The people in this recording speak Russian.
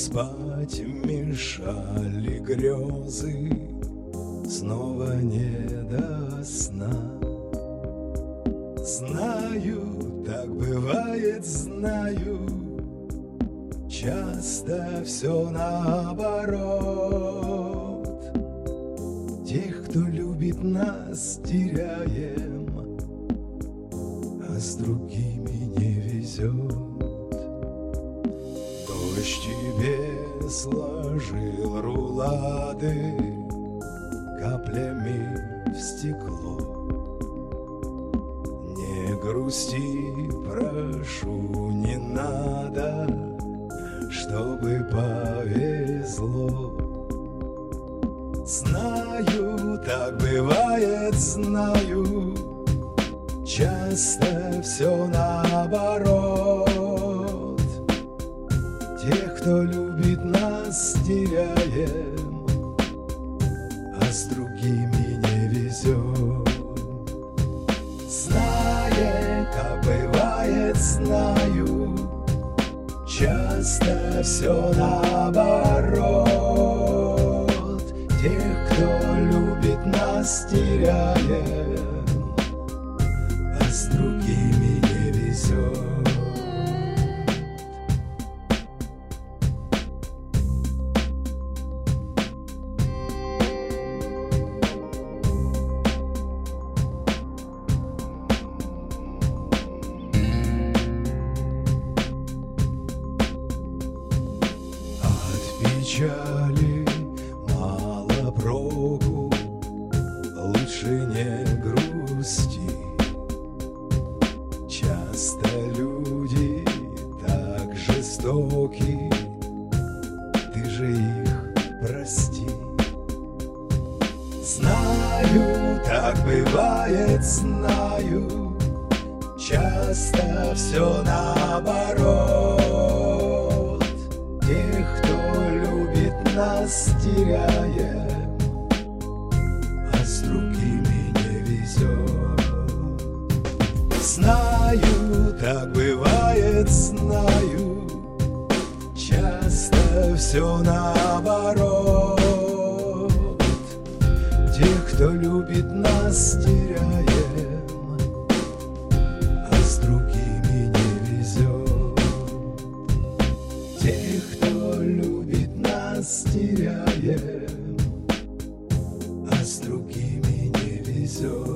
спать мешали грезы, снова не до сна. Знаю, так бывает, знаю, часто все наоборот. Тех, кто любит нас, теряем, а с другими не везет. Дождь тебе сложил рулады каплями в стекло. Не грусти, прошу, не надо, чтобы повезло. Знаю, так бывает, знаю, часто все наоборот. Тех, кто любит нас, теряем, а с другими не везет. Знаю, как бывает, знаю, часто все наоборот. Тех, кто любит нас, теряем, а с другими не везет. Печали мало проку, лучше не грусти. Часто люди так жестоки, ты же их прости. Знаю, так бывает, знаю, часто все наоборот. Тех, кто любит нас, теряем, а с другими не везет. Знаю, так бывает, знаю, часто все наоборот. Тех, кто любит нас, теряем, а с другими не везет. Тех, кто любит нас, теряем, а с другими не везет.